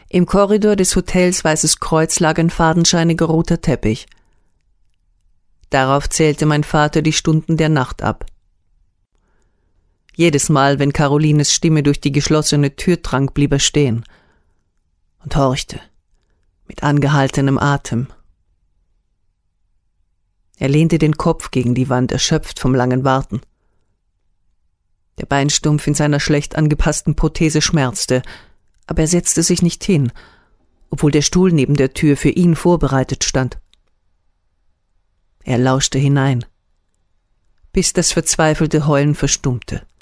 Im Korridor des Hotels Weißes Kreuz lag ein fadenscheiniger roter Teppich. Darauf zählte mein Vater die Stunden der Nacht ab. Jedes Mal, wenn Carolines Stimme durch die geschlossene Tür drang, blieb er stehen und horchte, mit angehaltenem Atem. Er lehnte den Kopf gegen die Wand, erschöpft vom langen Warten. Der Beinstumpf in seiner schlecht angepassten Prothese schmerzte, aber er setzte sich nicht hin, obwohl der Stuhl neben der Tür für ihn vorbereitet stand. Er lauschte hinein, bis das verzweifelte Heulen verstummte.